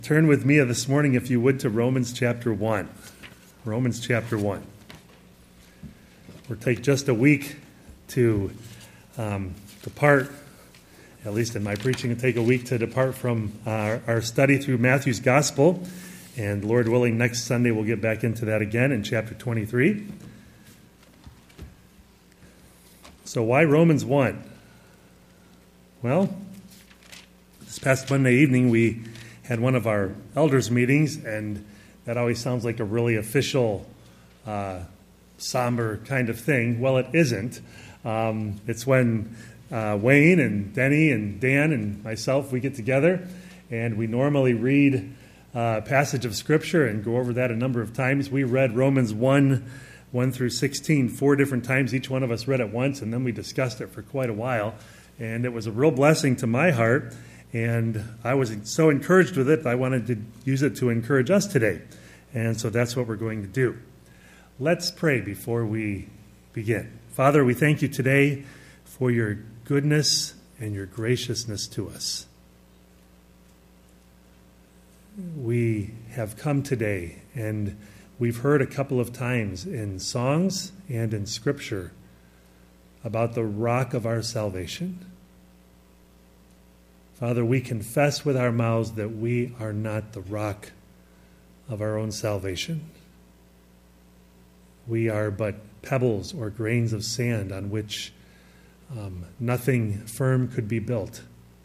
Turn with me this morning, if you would, to Romans chapter 1. Romans chapter 1. We'll take just a week to depart, at least in my preaching, it'll take a week to depart from our study through Matthew's Gospel. And Lord willing, next Sunday we'll get back into that again in chapter 23. So why Romans 1? Well, this past Monday evening we had one of our elders' meetings, and that always sounds like a really official, somber kind of thing. Well, it isn't. It's when Wayne and Denny and Dan and myself, we get together, and we normally read a passage of Scripture and go over that a number of times. We read Romans 1 through 16 4 different times. Each one of us read it once, and then we discussed it for quite a while. And it was a real blessing to my heart. And I was so encouraged with it, I wanted to use it to encourage us today. And so that's what we're going to do. Let's pray before we begin. Father, we thank you today for your goodness and your graciousness to us. We have come today, and we've heard a couple of times in songs and in Scripture about the rock of our salvation. Father, we confess with our mouths that we are not the rock of our own salvation. We are but pebbles or grains of sand on which nothing firm could be built.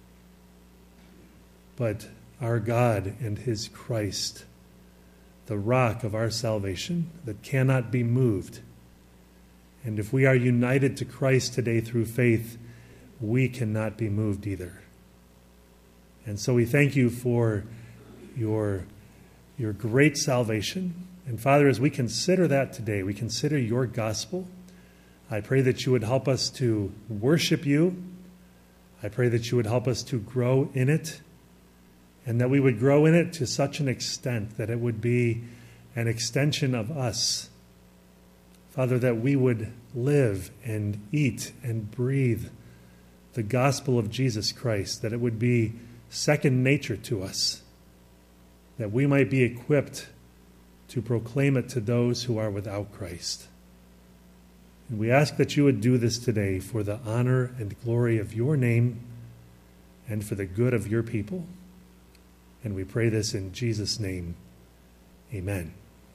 But our God and his Christ, the rock of our salvation that cannot be moved. And if we are united to Christ today through faith, we cannot be moved either. And so we thank you for your great salvation. And Father, as we consider that today, we consider your gospel, I pray that you would help us to worship you. I pray that you would help us to grow in it, and that we would grow in it to such an extent that it would be an extension of us. Father, that we would live and eat and breathe the gospel of Jesus Christ, that it would be second nature to us, that we might be equipped to proclaim it to those who are without Christ. And we ask that you would do this today for the honor and glory of your name and for the good of your people. And we pray this in Jesus' name. Amen.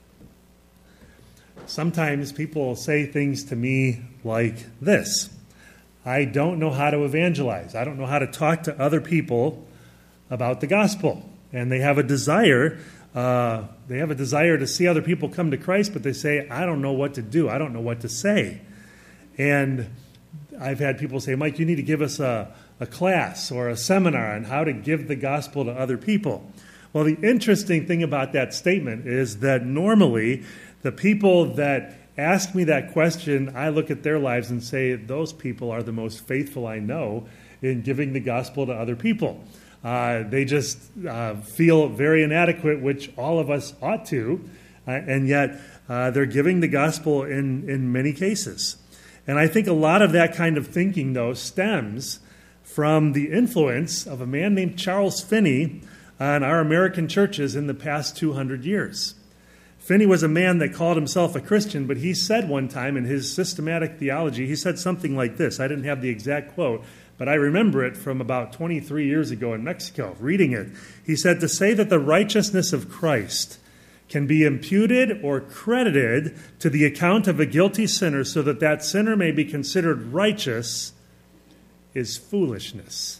Sometimes people say things to me like this: I don't know how to evangelize. I don't know how to talk to other people about the gospel. And they have a desire to see other people come to Christ, but they say, I don't know what to do. I don't know what to say. And I've had people say, Mike, you need to give us a class or a seminar on how to give the gospel to other people. Well, the interesting thing about that statement is that normally the people that ask me that question, I look at their lives and say, those people are the most faithful I know in giving the gospel to other people. They just feel very inadequate, which all of us ought to, and yet they're giving the gospel in many cases. And I think a lot of that kind of thinking, though, stems from the influence of a man named Charles Finney on our American churches in the past 200 years. Finney was a man that called himself a Christian, but he said one time in his systematic theology, he said something like this. I didn't have the exact quote, but I remember it from about 23 years ago in Mexico, reading it. He said, to say that the righteousness of Christ can be imputed or credited to the account of a guilty sinner so that that sinner may be considered righteous is foolishness.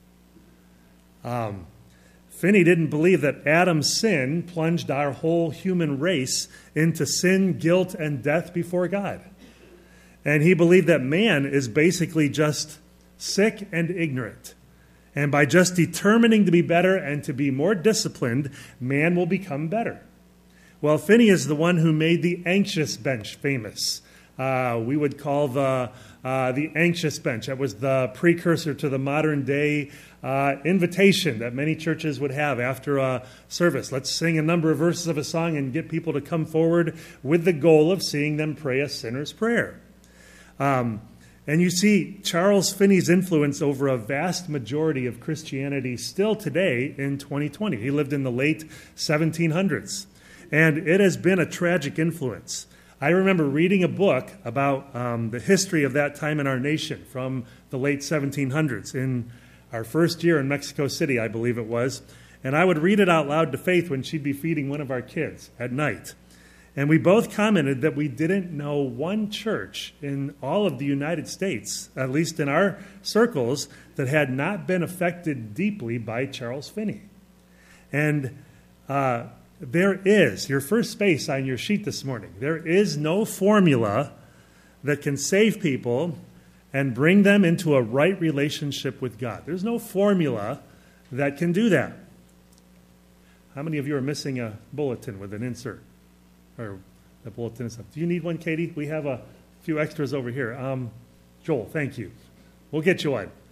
Finney didn't believe that Adam's sin plunged our whole human race into sin, guilt, and death before God. And he believed that man is basically just sick and ignorant. And by just determining to be better and to be more disciplined, man will become better. Well, Finney is the one who made the anxious bench famous. We would call the anxious bench. That was the precursor to the modern day invitation that many churches would have after a service. Let's sing a number of verses of a song and get people to come forward with the goal of seeing them pray a sinner's prayer. And you see Charles Finney's influence over a vast majority of Christianity still today in 2020. He lived in the late 1700s, and it has been a tragic influence. I remember reading a book about the history of that time in our nation from the late 1700s in our first year in Mexico City, I believe it was. And I would read it out loud to Faith when she'd be feeding one of our kids at night. And we both commented that we didn't know one church in all of the United States, at least in our circles, that had not been affected deeply by Charles Finney. And there is, your first space on your sheet this morning, there is no formula that can save people and bring them into a right relationship with God. There's no formula that can do that. How many of you are missing a bulletin with an insert? Or the bulletin and stuff. Do you need one, Katie? We have a few extras over here. Joel, thank you. We'll get you one.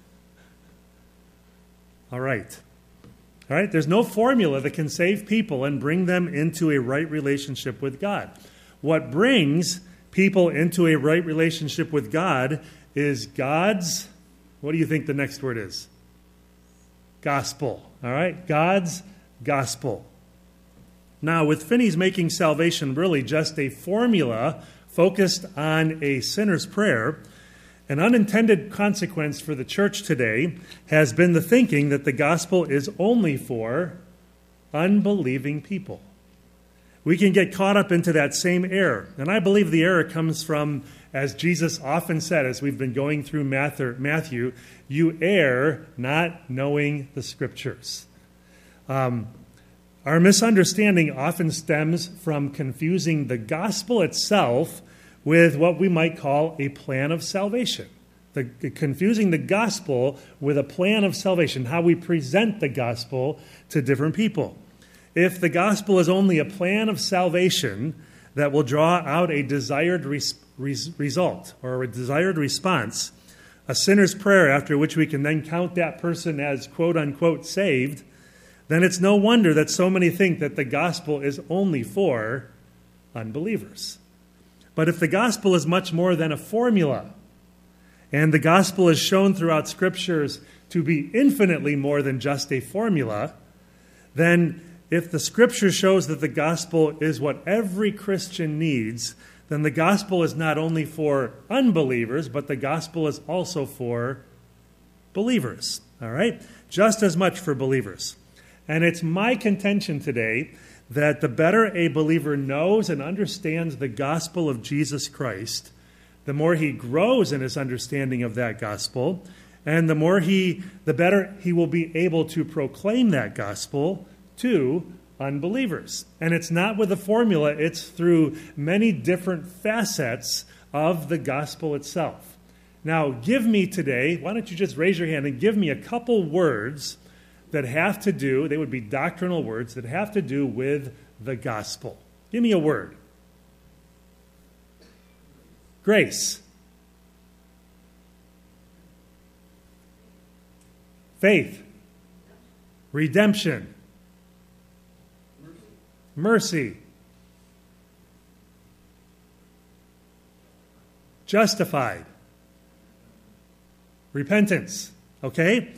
All right. All right, there's no formula that can save people and bring them into a right relationship with God. What brings people into a right relationship with God is God's, what do you think the next word is? Gospel. All right, God's gospel. Now, with Finney's making salvation really just a formula focused on a sinner's prayer, an unintended consequence for the church today has been the thinking that the gospel is only for unbelieving people. We can get caught up into that same error. And I believe the error comes from, as Jesus often said as we've been going through Matthew, you err not knowing the Scriptures. Our misunderstanding often stems from confusing the gospel itself with what we might call a plan of salvation. Confusing the gospel with a plan of salvation, how we present the gospel to different people. If the gospel is only a plan of salvation that will draw out a desired result or a desired response, a sinner's prayer after which we can then count that person as quote-unquote saved, then it's no wonder that so many think that the gospel is only for unbelievers. But if the gospel is much more than a formula, and the gospel is shown throughout Scriptures to be infinitely more than just a formula, then if the Scripture shows that the gospel is what every Christian needs, then the gospel is not only for unbelievers, but the gospel is also for believers. All right? Just as much for believers. And it's my contention today that the better a believer knows and understands the gospel of Jesus Christ, the more he grows in his understanding of that gospel, and the better he will be able to proclaim that gospel to unbelievers. And it's not with a formula, it's through many different facets of the gospel itself. Now, give me today, why don't you just raise your hand and give me a couple words that have to do, they would be doctrinal words, that have to do with the gospel. Give me a word. Grace. Faith. Redemption. Mercy. Justified. Repentance. Okay?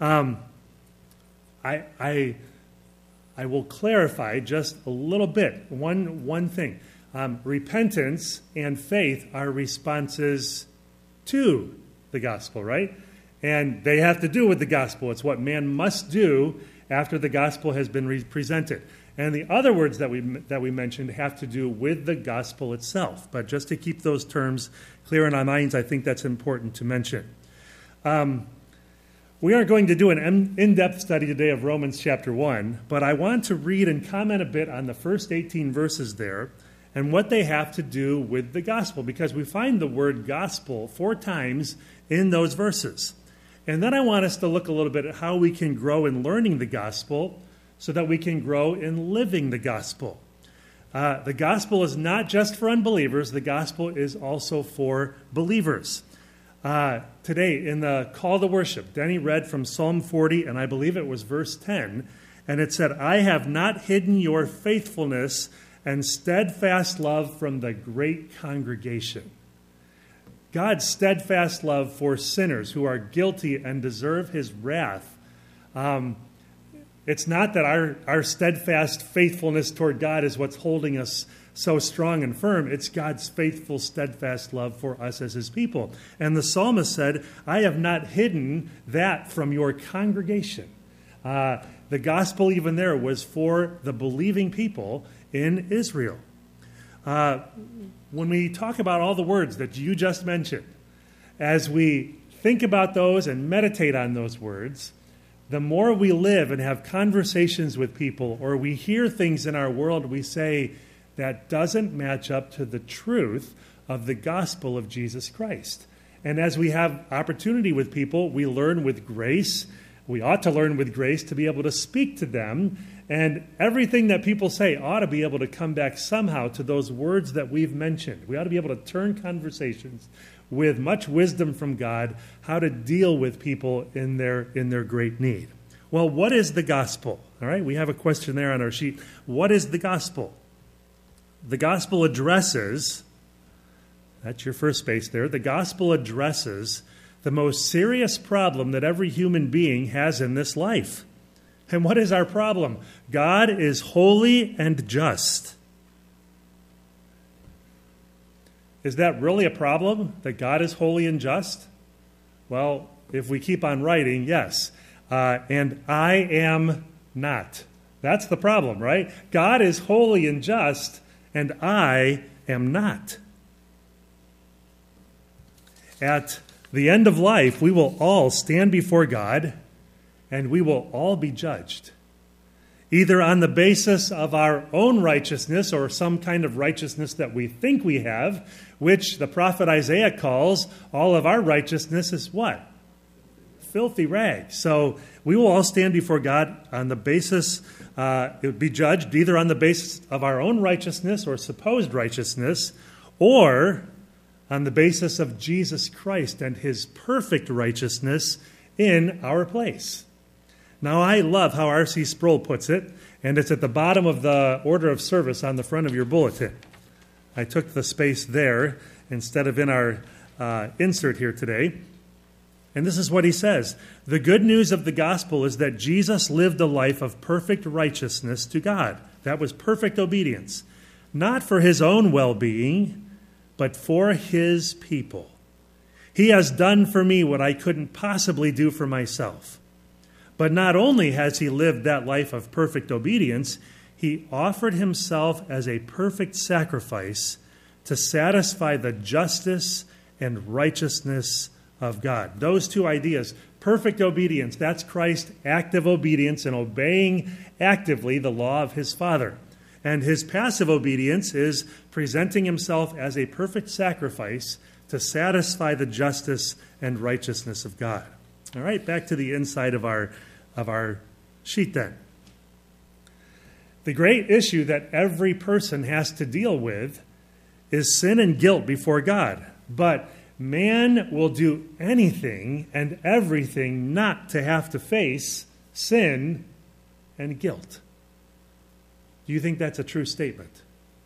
I will clarify just a little bit. One thing. Repentance and faith are responses to the gospel, right? And they have to do with the gospel. It's what man must do after the gospel has been presented. And the other words that we mentioned have to do with the gospel itself. But just to keep those terms clear in our minds, I think that's important to mention. We aren't going to do an in-depth study today of Romans chapter 1, but I want to read and comment a bit on the first 18 verses there and what they have to do with the gospel, because we find the word gospel 4 times in those verses. And then I want us to look a little bit at how we can grow in learning the gospel so that we can grow in living the gospel. The gospel is not just for unbelievers. The gospel is also for believers. Today, in the call to worship, Denny read from Psalm 40, and I believe it was verse 10, and it said, I have not hidden your faithfulness and steadfast love from the great congregation. God's steadfast love for sinners who are guilty and deserve his wrath. It's not that our steadfast faithfulness toward God is what's holding us so strong and firm. It's God's faithful, steadfast love for us as his people. And the psalmist said, I have not hidden that from your congregation. The gospel even there was for the believing people in Israel. When we talk about all the words that you just mentioned, as we think about those and meditate on those words, the more we live and have conversations with people, or we hear things in our world, we say, that doesn't match up to the truth of the gospel of Jesus Christ. And as we have opportunity with people, we learn with grace. We ought to learn with grace to be able to speak to them. And everything that people say ought to be able to come back somehow to those words that we've mentioned. We ought to be able to turn conversations with much wisdom from God, how to deal with people in their great need. Well, what is the gospel? All right, we have a question there on our sheet. What is the gospel? The gospel addresses, that's your first space there, the gospel addresses the most serious problem that every human being has in this life. And what is our problem? God is holy and just. Is that really a problem, that God is holy and just? Well, if we keep on writing, yes. And I am not. That's the problem, right? God is holy and just, and I am not. At the end of life, we will all stand before God, and we will all be judged, either on the basis of our own righteousness or some kind of righteousness that we think we have, which the prophet Isaiah calls all of our righteousness is what? Filthy rags. So we will all stand before God on the basis, it would be judged either on the basis of our own righteousness or supposed righteousness, or on the basis of Jesus Christ and his perfect righteousness in our place. Now, I love how R.C. Sproul puts it, and it's at the bottom of the order of service on the front of your bulletin. I took the space there instead of in our insert here today. And this is what he says. The good news of the gospel is that Jesus lived a life of perfect righteousness to God. That was perfect obedience. Not for his own well-being, but for his people. He has done for me what I couldn't possibly do for myself. But not only has he lived that life of perfect obedience, he offered himself as a perfect sacrifice to satisfy the justice and righteousness of God. Those two ideas, perfect obedience, that's Christ's active obedience and obeying actively the law of his Father. And his passive obedience is presenting himself as a perfect sacrifice to satisfy the justice and righteousness of God. All right, back to the inside of our sheet then. The great issue that every person has to deal with is sin and guilt before God. But man will do anything and everything not to have to face sin and guilt. Do you think that's a true statement?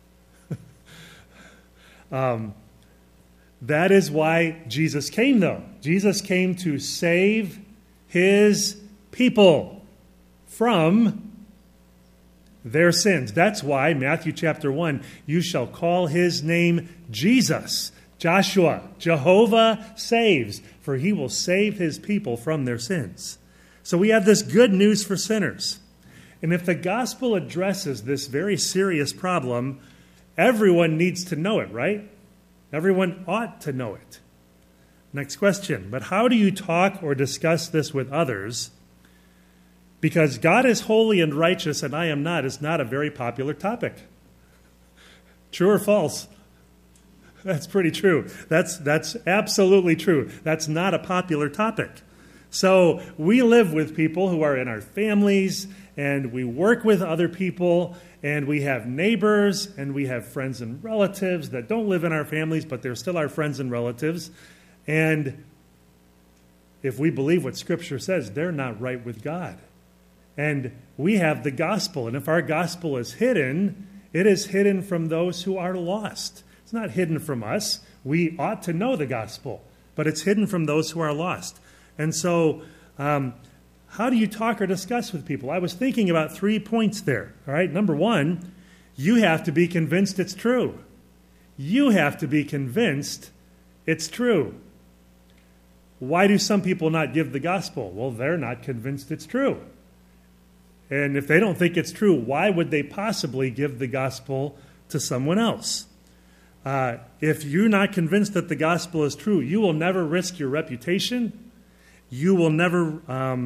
That is why Jesus came, though. Jesus came to save his people from their sins. That's why, Matthew chapter 1, you shall call his name Jesus. Joshua, Jehovah saves, for he will save his people from their sins. So we have this good news for sinners. And if the gospel addresses this very serious problem, everyone needs to know it, right? Everyone ought to know it. Next question. But how do you talk or discuss this with others? Because God is holy and righteous and I am not is not a very popular topic. True or false? That's pretty true. That's absolutely true. That's not a popular topic. So we live with people who are in our families, and we work with other people, and we have neighbors, and we have friends and relatives that don't live in our families, but they're still our friends and relatives. And if we believe what Scripture says, they're not right with God. And we have the gospel, and if our gospel is hidden, it is hidden from those who are lost. It's not hidden from us. We ought to know the gospel, but it's hidden from those who are lost. And so, how do you talk or discuss with people? I was thinking about 3 points there. All right, number one, you have to be convinced it's true. You have to be convinced it's true. Why do some people not give the gospel? Well, they're not convinced it's true. And if they don't think it's true, why would they possibly give the gospel to someone else? If you're not convinced that the gospel is true, you will never risk your reputation. You will never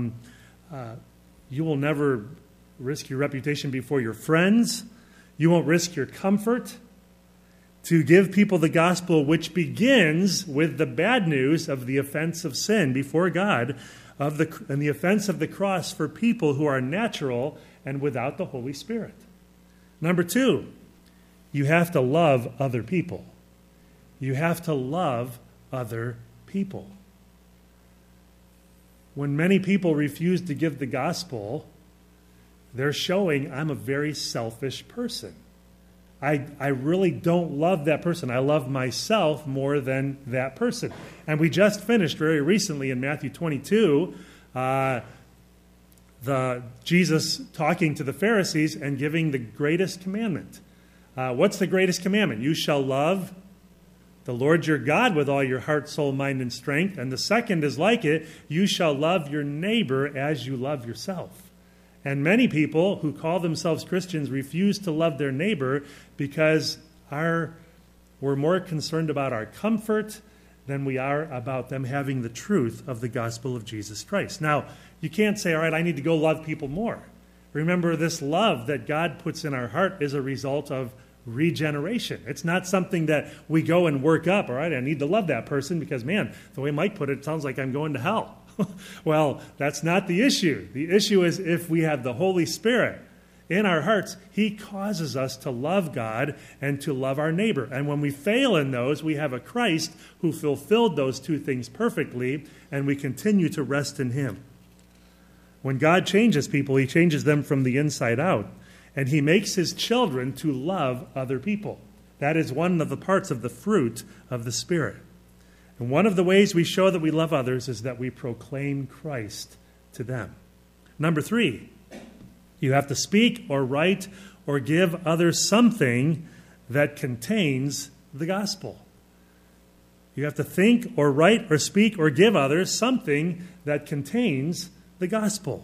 risk your reputation before your friends. You won't risk your comfort to give people the gospel, which begins with the bad news of the offense of sin before God, and the offense of the cross for people who are natural and without the Holy Spirit. Number two, you have to love other people. You have to love other people. When many people refuse to give the gospel, they're showing I'm a very selfish person. I really don't love that person. I love myself more than that person. And we just finished very recently in Matthew 22, Jesus talking to the Pharisees and giving the greatest commandment. What's the greatest commandment? You shall love the Lord your God with all your heart, soul, mind, and strength. And the second is like it, you shall love your neighbor as you love yourself. And many people who call themselves Christians refuse to love their neighbor because we're more concerned about our comfort than we are about them having the truth of the gospel of Jesus Christ. Now, you can't say, all right, I need to go love people more. Remember, this love that God puts in our heart is a result of regeneration. It's not something that we go and work up. All right, I need to love that person because, man, the way Mike put it, it sounds like I'm going to hell. Well, that's not the issue. The issue is if we have the Holy Spirit in our hearts, He causes us to love God and to love our neighbor. And when we fail in those, we have a Christ who fulfilled those two things perfectly, and we continue to rest in Him. When God changes people, He changes them from the inside out, and He makes His children to love other people. That is one of the parts of the fruit of the Spirit. And one of the ways we show that we love others is that we proclaim Christ to them. Number three, you have to speak or write or give others something that contains the gospel. You have to think or write or speak or give others something that contains the gospel.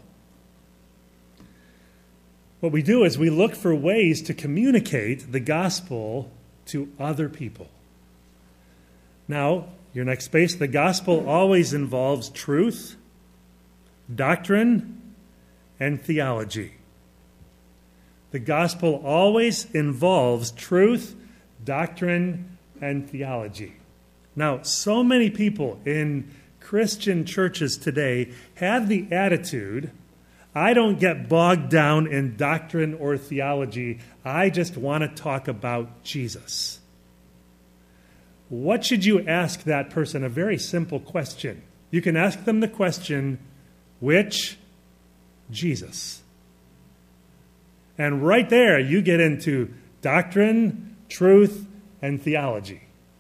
What we do is we look for ways to communicate the gospel to other people. Now, your next space, the gospel always involves truth, doctrine, and theology. The gospel always involves truth, doctrine, and theology. Now, so many people in Christian churches today have the attitude, I don't get bogged down in doctrine or theology. I just want to talk about Jesus. What should you ask that person? A very simple question. You can ask them the question, which Jesus? And right there, you get into doctrine, truth, and theology.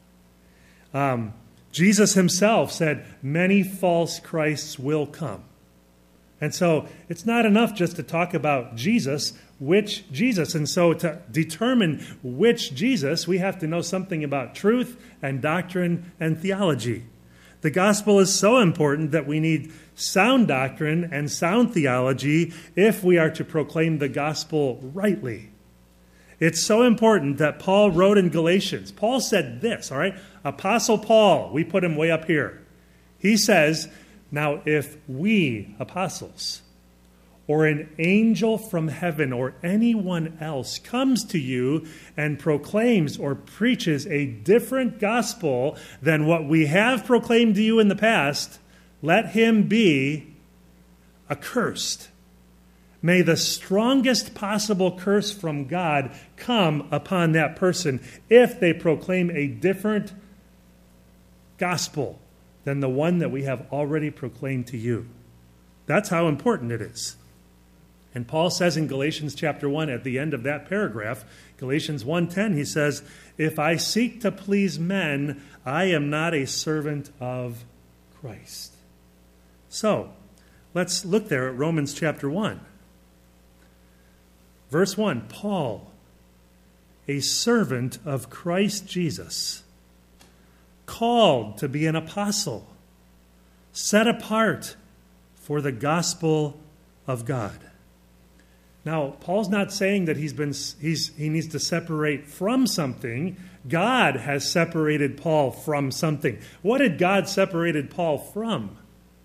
Jesus Himself said, many false Christs will come. And so it's not enough just to talk about Jesus, which Jesus. And so to determine which Jesus, we have to know something about truth and doctrine and theology. The gospel is so important that we need sound doctrine and sound theology if we are to proclaim the gospel rightly. It's so important that Paul wrote in Galatians. Paul said this, all right? Apostle Paul, we put him way up here. He says, now if we, apostles, or an angel from heaven or anyone else comes to you and proclaims or preaches a different gospel than what we have proclaimed to you in the past, let him be accursed. May the strongest possible curse from God come upon that person if they proclaim a different gospel than the one that we have already proclaimed to you. That's how important it is. And Paul says in Galatians chapter 1, at the end of that paragraph, Galatians 1:10, he says, if I seek to please men, I am not a servant of Christ. So, let's look there at Romans chapter 1. Verse 1, Paul, a servant of Christ Jesus, called to be an apostle, set apart for the gospel of God. Now, Paul's not saying that he needs to separate from something. God has separated Paul from something. What did God separated Paul from?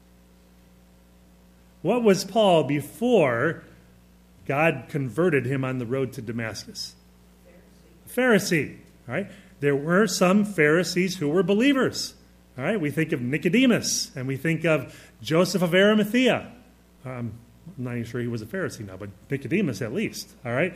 What was Paul before God converted him on the road to Damascus? Pharisee. All right? There were some Pharisees who were believers. All right? We think of Nicodemus, and we think of Joseph of Arimathea. I'm not even sure he was a Pharisee now, but Nicodemus at least. All right?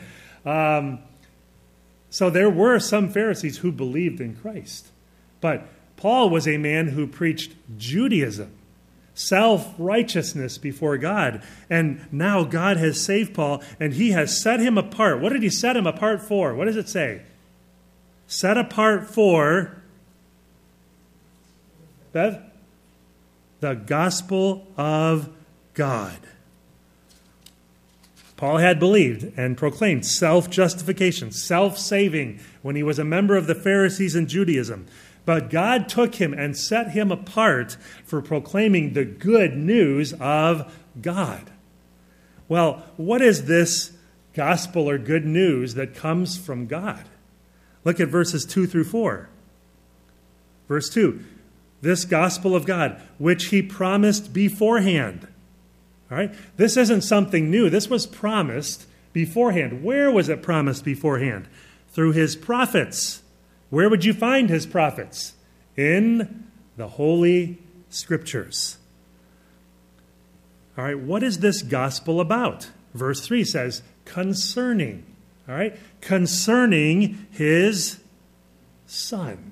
So there were some Pharisees who believed in Christ. But Paul was a man who preached Judaism, self-righteousness before God. And now God has saved Paul, and he has set him apart. What did he set him apart for? What does it say? Set apart for, Bev? The gospel of God. Paul had believed and proclaimed self-justification, self-saving when he was a member of the Pharisees in Judaism. But God took him and set him apart for proclaiming the good news of God. Well, what is this gospel or good news that comes from God? Look at verses 2 through 4. Verse 2, this gospel of God, which he promised beforehand. All right? This isn't something new. This was promised beforehand. Where was it promised beforehand? Through his prophets. Where would you find his prophets? In the Holy Scriptures. All right, what is this gospel about? Verse 3 says, concerning. All right, concerning his Son.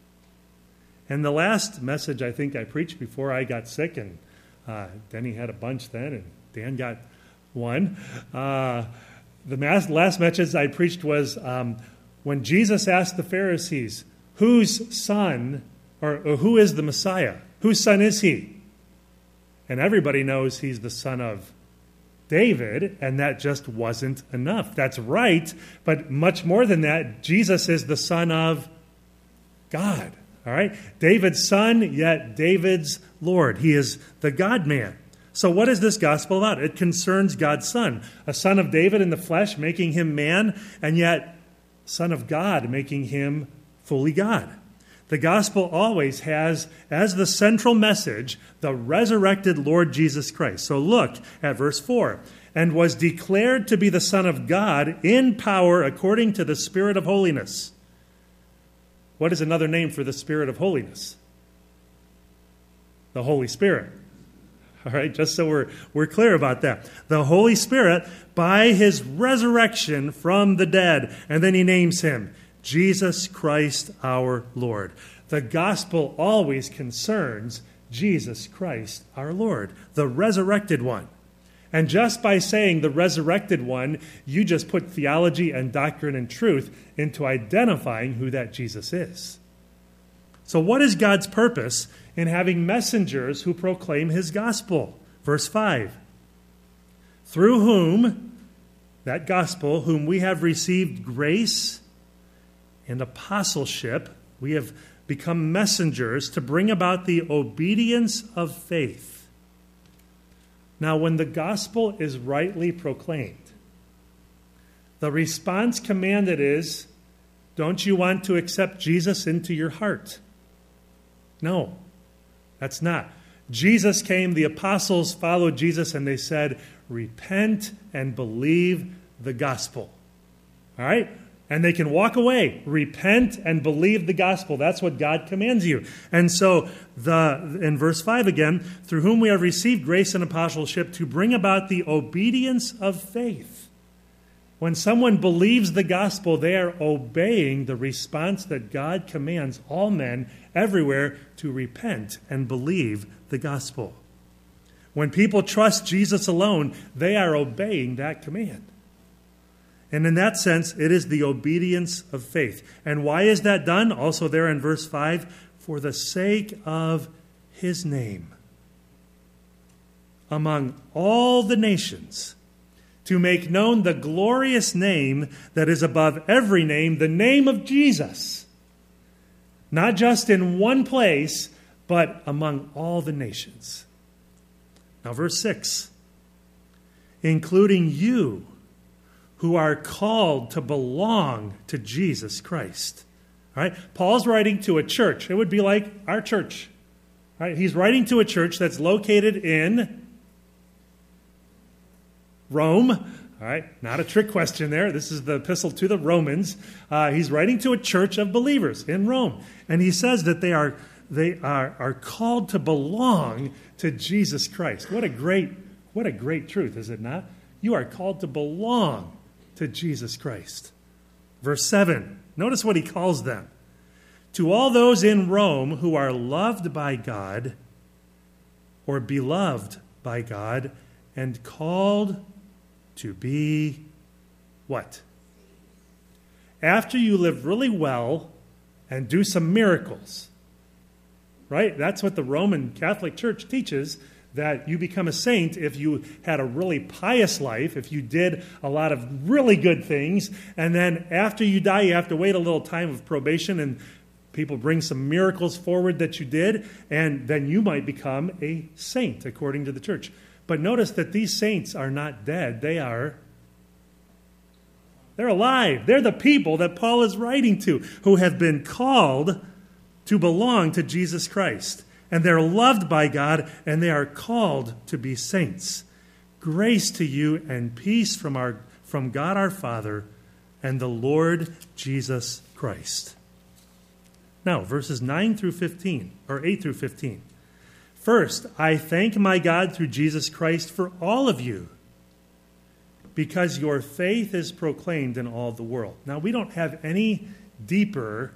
And the last message I think I preached before I got sick, and Denny had a bunch then, and Dan got one. The last message I preached was when Jesus asked the Pharisees, whose son, or who is the Messiah? Whose son is he? And everybody knows he's the son of David, and that just wasn't enough. That's right, but much more than that, Jesus is the son of God. All right? David's son, yet David's Lord. He is the God-man. So what is this gospel about? It concerns God's Son, a son of David in the flesh, making him man, and yet Son of God, making him fully God. The gospel always has as the central message the resurrected Lord Jesus Christ. So look at verse 4. And was declared to be the Son of God in power according to the Spirit of holiness. What is another name for the Spirit of holiness? The Holy Spirit. All right, just so we're clear about that. The Holy Spirit, by his resurrection from the dead, and then he names him Jesus Christ our Lord. The gospel always concerns Jesus Christ our Lord, the resurrected one. And just by saying the resurrected one, you just put theology and doctrine and truth into identifying who that Jesus is. So what is God's purpose in having messengers who proclaim his gospel? Verse 5. Through whom, that gospel, whom we have received grace and apostleship, we have become messengers to bring about the obedience of faith. Now, when the gospel is rightly proclaimed, the response commanded is, don't you want to accept Jesus into your heart? No, that's not. Jesus came, the apostles followed Jesus, and they said, repent and believe the gospel. All right? And they can walk away. Repent and believe the gospel. That's what God commands you. And so, in verse 5 again, through whom we have received grace and apostleship to bring about the obedience of faith. When someone believes the gospel, they are obeying the response that God commands all men everywhere to repent and believe the gospel. When people trust Jesus alone, they are obeying that command. And in that sense, it is the obedience of faith. And why is that done? Also there in verse 5, for the sake of his name among all the nations, to make known the glorious name that is above every name, the name of Jesus. Not just in one place, but among all the nations. Now, verse 6, including you who are called to belong to Jesus Christ. All right? Paul's writing to a church. It would be like our church. All right? He's writing to a church that's located in Rome. All right? Not a trick question there. This is the epistle to the Romans. He's writing to a church of believers in Rome. And he says that they are called to belong to Jesus Christ. What a great truth, is it not? You are called to belong to Jesus Christ. Verse 7, notice what he calls them. To all those in Rome who are loved by God, or beloved by God, and called to be what? After you live really well and do some miracles, right? That's what the Roman Catholic Church teaches, that you become a saint if you had a really pious life, if you did a lot of really good things, and then after you die, you have to wait a little time of probation, and people bring some miracles forward that you did, and then you might become a saint, according to the church. But notice that these saints are not dead. They're alive. They're the people that Paul is writing to, who have been called to belong to Jesus Christ. And they're loved by God, and they are called to be saints. Grace to you and peace from God our Father and the Lord Jesus Christ. Now, verses 9 through 15, or 8 through 15. First, I thank my God through Jesus Christ for all of you, because your faith is proclaimed in all the world. Now, we don't have any deeper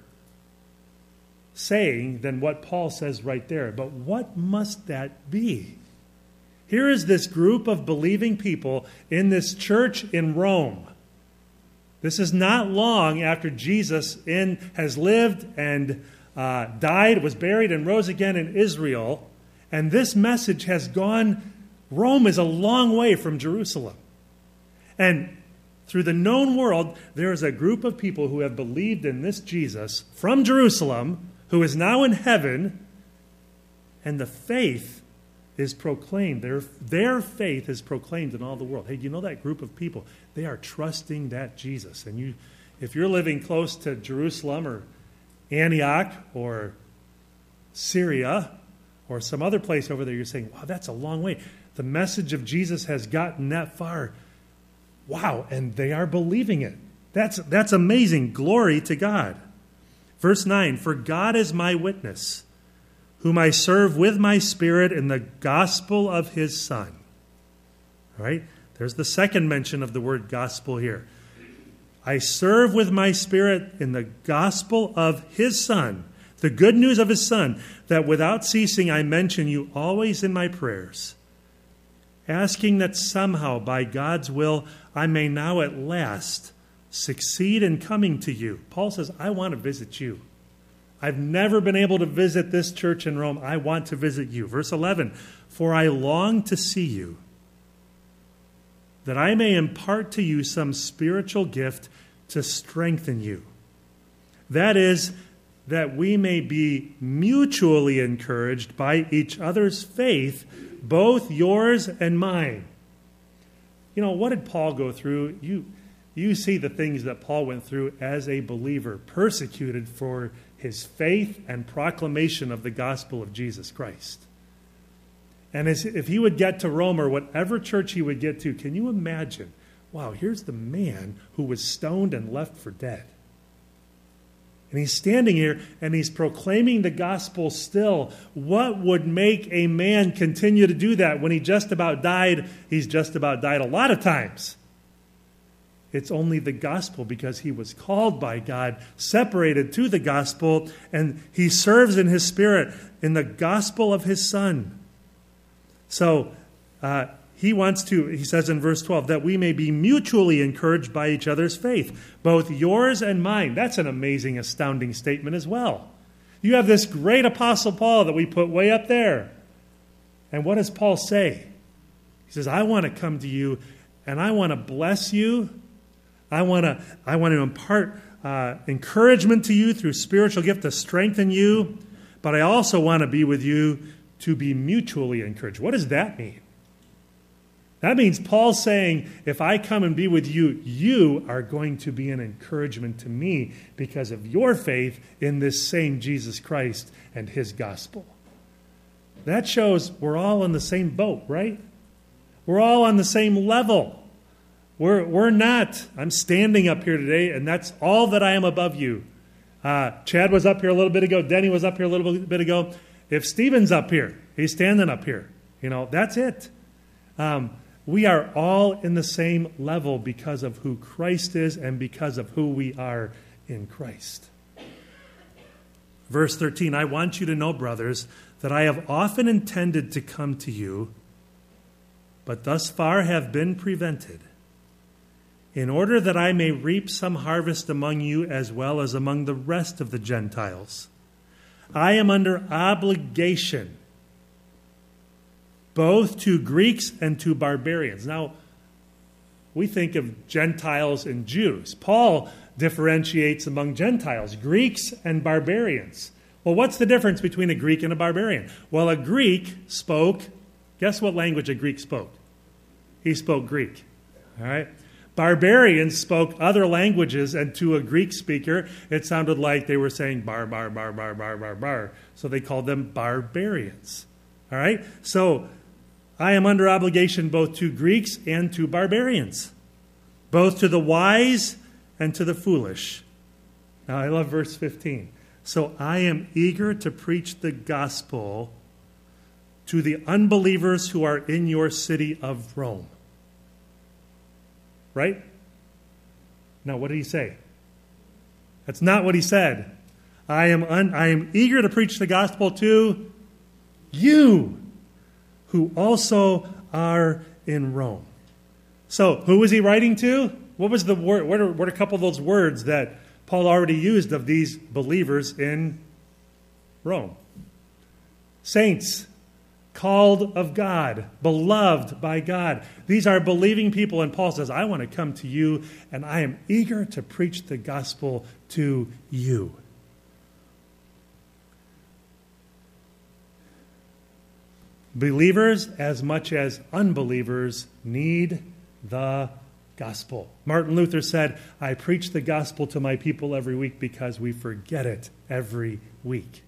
saying than what Paul says right there. But what must that be? Here is this group of believing people in this church in Rome. This is not long after Jesus has lived and died, was buried, and rose again in Israel. And this message has gone. Rome is a long way from Jerusalem. And through the known world, there is a group of people who have believed in this Jesus from Jerusalem, who is now in heaven, and the faith is proclaimed. Their faith is proclaimed in all the world. Hey, you know that group of people? They are trusting that Jesus. And if you're living close to Jerusalem or Antioch or Syria or some other place over there, you're saying, wow, that's a long way. The message of Jesus has gotten that far. Wow, and they are believing it. That's amazing. Glory to God. Verse 9, for God is my witness, whom I serve with my spirit in the gospel of his Son. All right, there's the second mention of the word gospel here. I serve with my spirit in the gospel of his Son, the good news of his Son, that without ceasing I mention you always in my prayers, asking that somehow by God's will I may now at last succeed in coming to you. Paul says, I want to visit you. I've never been able to visit this church in Rome. I want to visit you. Verse 11, for I long to see you, that I may impart to you some spiritual gift to strengthen you. That is, that we may be mutually encouraged by each other's faith, both yours and mine. You know, what did Paul go through? You see the things that Paul went through as a believer, persecuted for his faith and proclamation of the gospel of Jesus Christ. And if he would get to Rome or whatever church he would get to, can you imagine? Wow, here's the man who was stoned and left for dead. And he's standing here and he's proclaiming the gospel still. What would make a man continue to do that when he just about died? He's just about died a lot of times. It's only the gospel, because he was called by God, separated to the gospel, and he serves in his spirit in the gospel of his Son. So he says in verse 12, that we may be mutually encouraged by each other's faith, both yours and mine. That's an amazing, astounding statement as well. You have this great Apostle Paul that we put way up there. And what does Paul say? He says, I want to come to you and I want to bless you. I want to impart encouragement to you through spiritual gift to strengthen you. But I also want to be with you to be mutually encouraged. What does that mean? That means Paul's saying, if I come and be with you, you are going to be an encouragement to me because of your faith in this same Jesus Christ and his gospel. That shows we're all in the same boat, right? We're all on the same level. We're not. I'm standing up here today, and that's all that I am above you. Chad was up here a little bit ago. Denny was up here a little bit ago. If Stephen's up here, he's standing up here. That's it. We are all in the same level because of who Christ is and because of who we are in Christ. Verse 13, I want you to know, brothers, that I have often intended to come to you, but thus far have been prevented, in order that I may reap some harvest among you as well as among the rest of the Gentiles. I am under obligation both to Greeks and to barbarians. Now, we think of Gentiles and Jews. Paul differentiates among Gentiles, Greeks and barbarians. Well, what's the difference between a Greek and a barbarian? Well, a Greek spoke, guess what language a Greek spoke? He spoke Greek. All right? Barbarians spoke other languages, and to a Greek speaker, it sounded like they were saying bar, bar, bar, bar, bar, bar, bar. So they called them barbarians. All right? So I am under obligation both to Greeks and to barbarians, both to the wise and to the foolish. Now, I love verse 15. So I am eager to preach the gospel to the unbelievers who are in your city of Rome. Right? Now, what did he say? That's not what he said. I am eager to preach the gospel to you, who also are in Rome. So, who was he writing to? What was the word? What are a couple of those words that Paul already used of these believers in Rome? Saints, called of God, beloved by God. These are believing people, and Paul says, I want to come to you, and I am eager to preach the gospel to you. Believers, as much as unbelievers, need the gospel. Martin Luther said, I preach the gospel to my people every week because we forget it every week.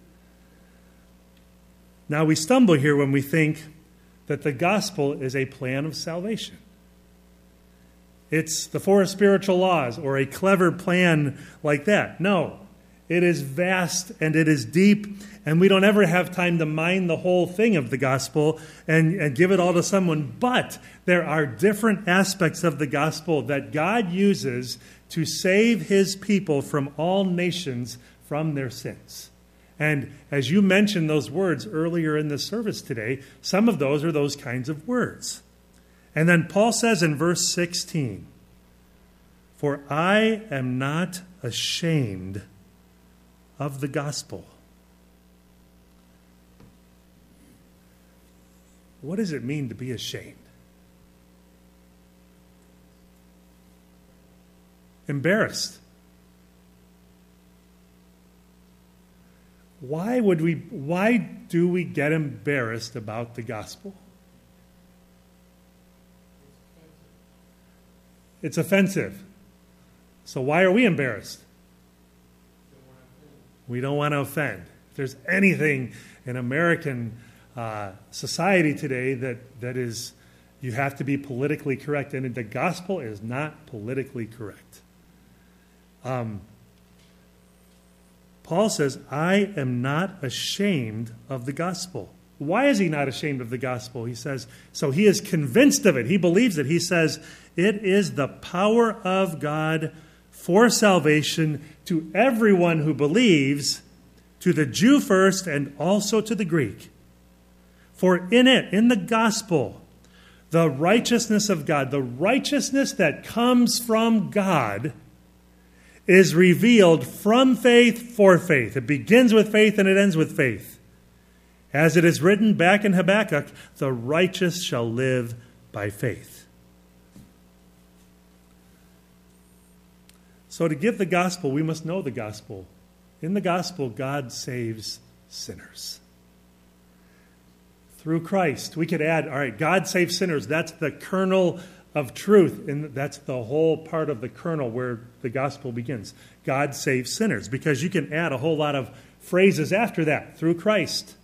Now, we stumble here when we think that the gospel is a plan of salvation. It's the four spiritual laws or a clever plan like that. No, it is vast and it is deep, and we don't ever have time to mine the whole thing of the gospel and give it all to someone. But there are different aspects of the gospel that God uses to save his people from all nations from their sins. And as you mentioned those words earlier in the service today, some of those are those kinds of words. And then Paul says in verse 16, for I am not ashamed of the gospel. What does it mean to be ashamed? Embarrassed. Why do we get embarrassed about the gospel? It's offensive. So why are we embarrassed? We don't want to offend. If there's anything in American society today that is, you have to be politically correct, and the gospel is not politically correct. Paul says, I am not ashamed of the gospel. Why is he not ashamed of the gospel? He says, so he is convinced of it. He believes it. He says, it is the power of God for salvation to everyone who believes, to the Jew first and also to the Greek. For in it, in the gospel, The righteousness of God, the righteousness that comes from God, is revealed from faith for faith. It begins with faith and it ends with faith. As it is written back in Habakkuk, the righteous shall live by faith. So to give the gospel, we must know the gospel. In the gospel, God saves sinners. Through Christ, we could add, all right, God saves sinners. That's the kernel of truth, and that's the whole part of the kernel where the gospel begins. God saves sinners, because you can add a whole lot of phrases after that. Through Christ,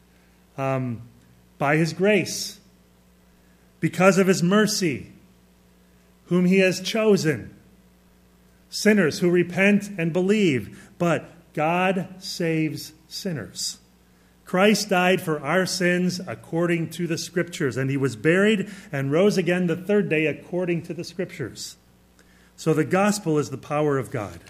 by his grace, because of his mercy, whom he has chosen, sinners who repent and believe. But God saves sinners. Christ died for our sins according to the Scriptures, and he was buried and rose again the third day according to the Scriptures. So the gospel is the power of God.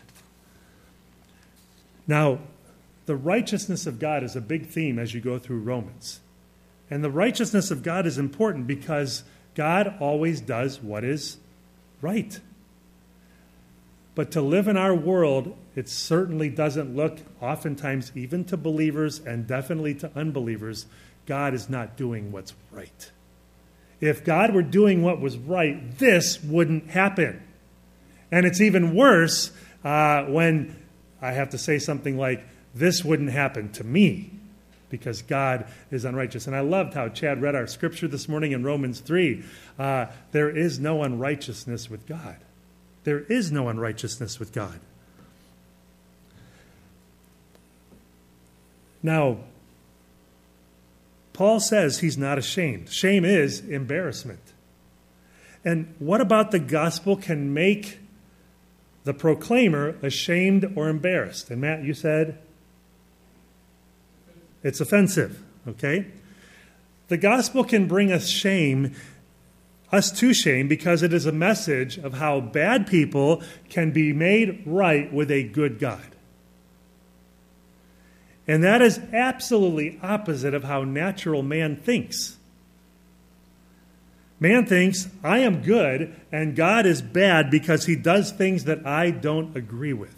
Now, the righteousness of God is a big theme as you go through Romans. And the righteousness of God is important because God always does what is right. But to live in our world, it certainly doesn't look, oftentimes even to believers and definitely to unbelievers, God is not doing what's right. If God were doing what was right, this wouldn't happen. And it's even worse when I have to say something like, this wouldn't happen to me, because God is unrighteous. And I loved how Chad read our scripture this morning in Romans 3. There is no unrighteousness with God. There is no unrighteousness with God. Now, Paul says he's not ashamed. Shame is embarrassment. And what about the gospel can make the proclaimer ashamed or embarrassed? And Matt, you said it's offensive, okay? The gospel can bring us to shame, because it is a message of how bad people can be made right with a good God. And that is absolutely opposite of how natural man thinks. Man thinks, I am good and God is bad because he does things that I don't agree with.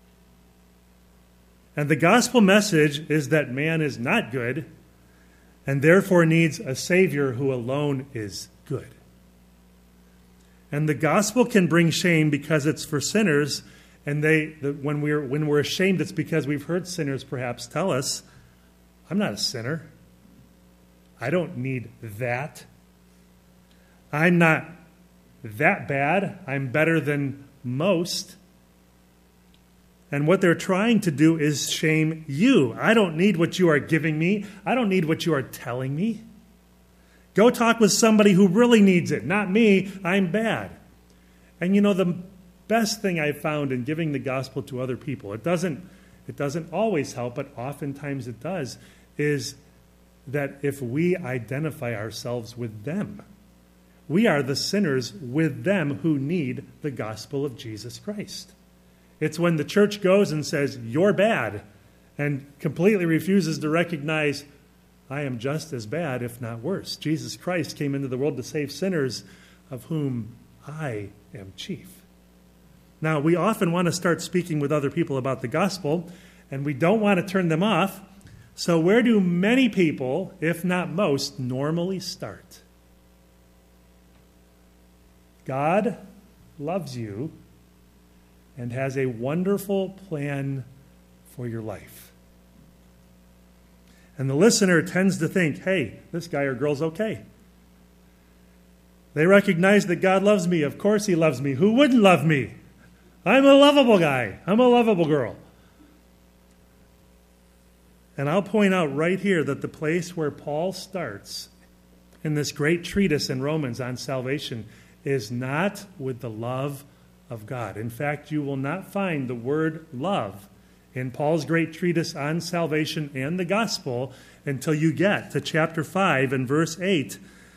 And the gospel message is that man is not good and therefore needs a Savior who alone is good. And the gospel can bring shame because it's for sinners, and when we're ashamed, it's because we've heard sinners perhaps tell us, I'm not a sinner. I don't need that. I'm not that bad. I'm better than most. And what they're trying to do is shame you. I don't need what you are giving me. I don't need what you are telling me. Go talk with somebody who really needs it. Not me. I'm bad. And you know, the best thing I've found in giving the gospel to other people, it doesn't always help, but oftentimes it does, is that if we identify ourselves with them, we are the sinners with them who need the gospel of Jesus Christ. It's when the church goes and says, you're bad, and completely refuses to recognize, I am just as bad, if not worse. Jesus Christ came into the world to save sinners, of whom I am chief. Now, we often want to start speaking with other people about the gospel, and we don't want to turn them off. So where do many people, if not most, normally start? God loves you and has a wonderful plan for your life. And the listener tends to think, hey, this guy or girl's okay. They recognize that God loves me. Of course he loves me. Who wouldn't love me? I'm a lovable guy. I'm a lovable girl. And I'll point out right here that the place where Paul starts in this great treatise in Romans on salvation is not with the love of God. In fact, you will not find the word love in Paul's great treatise on salvation and the gospel until you get to chapter 5 and verse 8,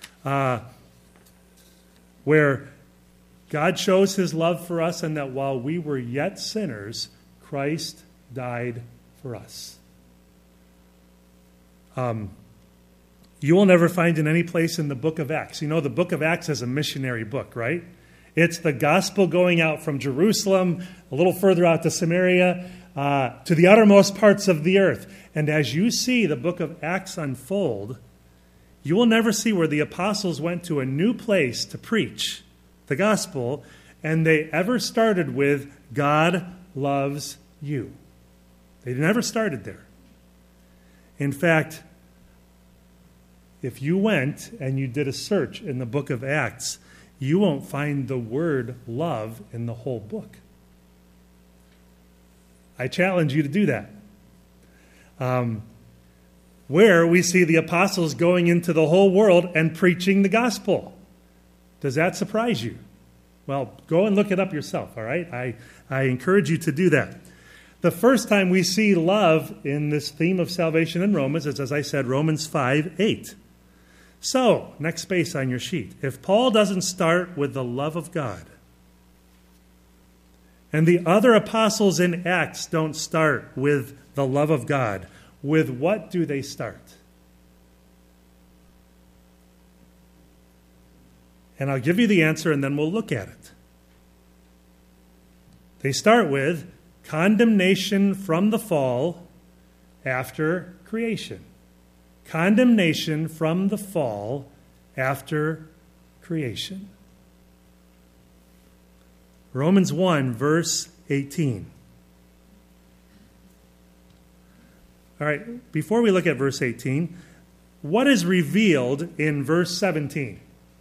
where God shows his love for us, and that while we were yet sinners, Christ died for us. you will never find in any place in the book of Acts. You know, the book of Acts is a missionary book, right? It's the gospel going out from Jerusalem, a little further out to Samaria, to the uttermost parts of the earth. And as you see the book of Acts unfold, you will never see where the apostles went to a new place to preach the gospel, and they ever started with, God loves you. They never started there. In fact, if you went and you did a search in the book of Acts, you won't find the word love in the whole book. I challenge you to do that. Where we see the apostles going into the whole world and preaching the gospel. Does that surprise you? Well, go and look it up yourself, all right? I encourage you to do that. The first time we see love in this theme of salvation in Romans is, as I said, Romans 5:8. So, next space on your sheet. If Paul doesn't start with the love of God, and the other apostles in Acts don't start with the love of God, with what do they start? And I'll give you the answer and then we'll look at it. They start with condemnation from the fall after creation. Condemnation from the fall after creation. Romans 1, verse 18. All right, before we look at verse 18, what is revealed in verse 17?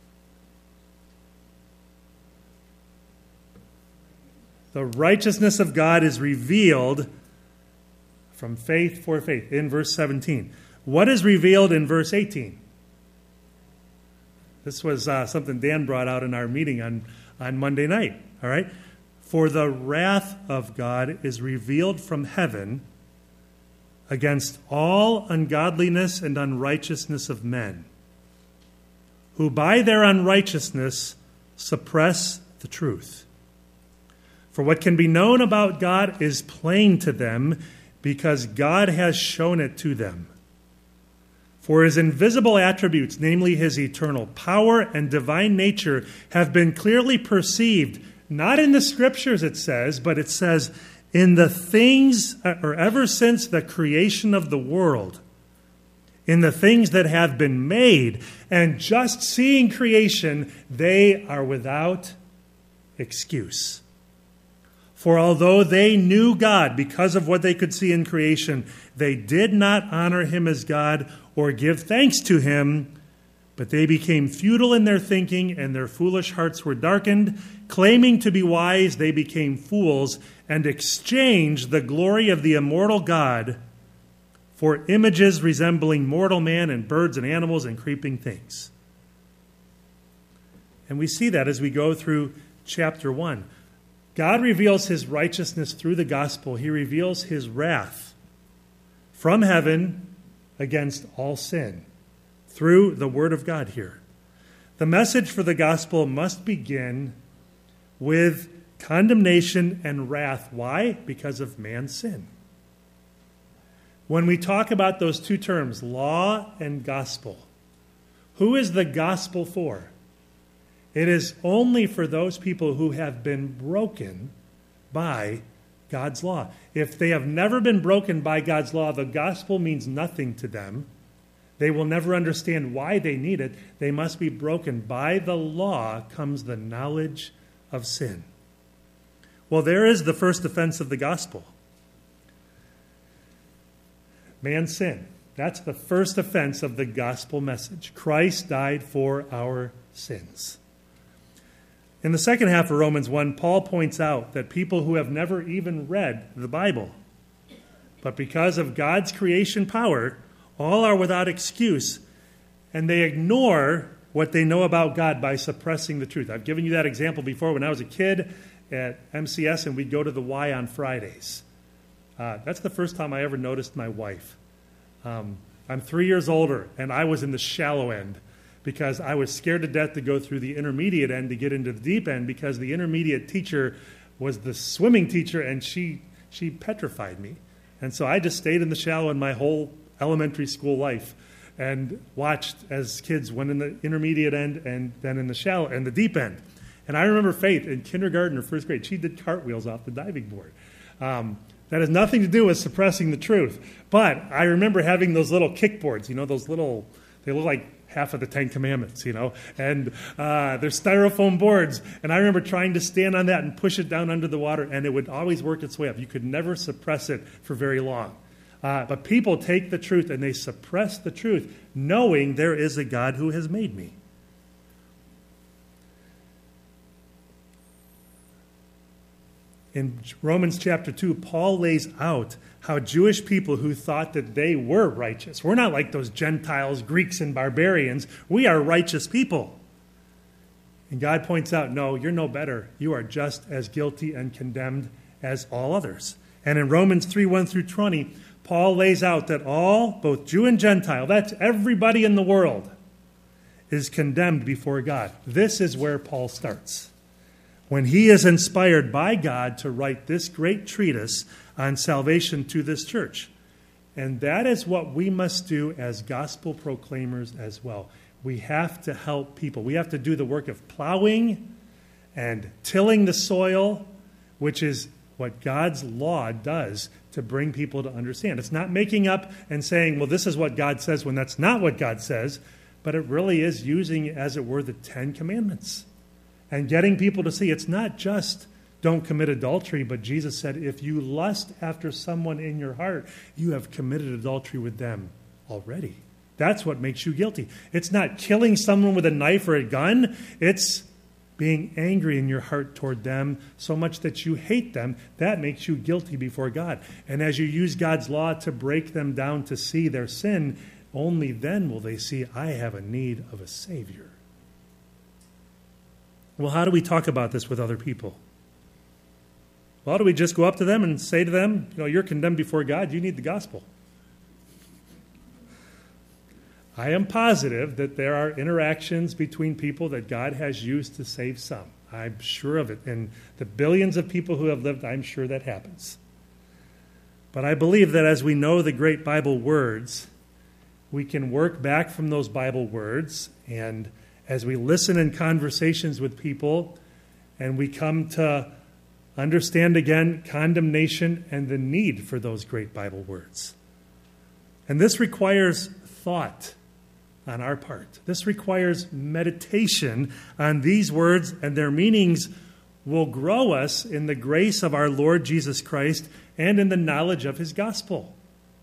The righteousness of God is revealed from faith for faith in verse 17. What is revealed in verse 18? This was something Dan brought out in our meeting on Monday night. All right? For the wrath of God is revealed from heaven against all ungodliness and unrighteousness of men, who by their unrighteousness suppress the truth. For what can be known about God is plain to them, because God has shown it to them. For his invisible attributes, namely his eternal power and divine nature, have been clearly perceived, not in the Scriptures, it says, but it says, in the things, or ever since the creation of the world, in the things that have been made, and just seeing creation, they are without excuse. For although they knew God because of what they could see in creation, they did not honor him as God or give thanks to him, but they became futile in their thinking, and their foolish hearts were darkened. Claiming to be wise, they became fools and exchanged the glory of the immortal God for images resembling mortal man and birds and animals and creeping things. And we see that as we go through chapter 1. God reveals his righteousness through the gospel. He reveals his wrath from heaven against all sin through the word of God here. The message for the gospel must begin with condemnation and wrath. Why? Because of man's sin. When we talk about those two terms, law and gospel, who is the gospel for? It is only for those people who have been broken by God's law. If they have never been broken by God's law, the gospel means nothing to them. They will never understand why they need it. They must be broken. By the law comes the knowledge of sin. Well, there is the first offense of the gospel. Man's sin. That's the first offense of the gospel message. Christ died for our sins. In the second half of Romans 1, Paul points out that people who have never even read the Bible, but because of God's creation power, all are without excuse, and they ignore what they know about God by suppressing the truth. I've given you that example before. When I was a kid at MCS and we'd go to the Y on Fridays. That's the first time I ever noticed my wife. I'm 3 years older, and I was in the shallow end, because I was scared to death to go through the intermediate end to get into the deep end, because the intermediate teacher was the swimming teacher, and she petrified me. And so I just stayed in the shallow in my whole elementary school life. and watched as kids went in the intermediate end and then in the shallow and the deep end. And I remember Faith in kindergarten or first grade. She did cartwheels off the diving board. That has nothing to do with suppressing the truth. But I remember having those little kickboards, those little, they look like half of the Ten Commandments, and they're styrofoam boards. And I remember trying to stand on that and push it down under the water, and it would always work its way up. You could never suppress it for very long. But people take the truth and they suppress the truth, knowing there is a God who has made me. In Romans chapter 2, Paul lays out how Jewish people who thought that they were righteous. We're not like those Gentiles, Greeks, and barbarians. We are righteous people. And God points out, no, you're no better. You are just as guilty and condemned as all others. And in Romans 3, 1 through 20, Paul lays out that all, both Jew and Gentile, that's everybody in the world, is condemned before God. This is where Paul starts, when he is inspired by God to write this great treatise on salvation to this church. And that is what we must do as gospel proclaimers as well. We have to help people. We have to do the work of plowing and tilling the soil, which is what God's law does to bring people to understand. It's not making up and saying, well, this is what God says when that's not what God says, but it really is using, as it were, the Ten Commandments. And getting people to see it's not just don't commit adultery, but Jesus said, if you lust after someone in your heart, you have committed adultery with them already. That's what makes you guilty. It's not killing someone with a knife or a gun. It's being angry in your heart toward them so much that you hate them. That makes you guilty before God. And as you use God's law to break them down to see their sin, only then will they see, I have a need of a Savior. Well, how do we talk about this with other people? Well, do we just go up to them and say to them, you're condemned before God, you need the gospel? I am positive that there are interactions between people that God has used to save some. I'm sure of it. And the billions of people who have lived, I'm sure that happens. But I believe that as we know the great Bible words, we can work back from those Bible words, and as we listen in conversations with people and we come to understand again condemnation and the need for those great Bible words. And this requires thought on our part. This requires meditation on these words, and their meanings will grow us in the grace of our Lord Jesus Christ and in the knowledge of his gospel.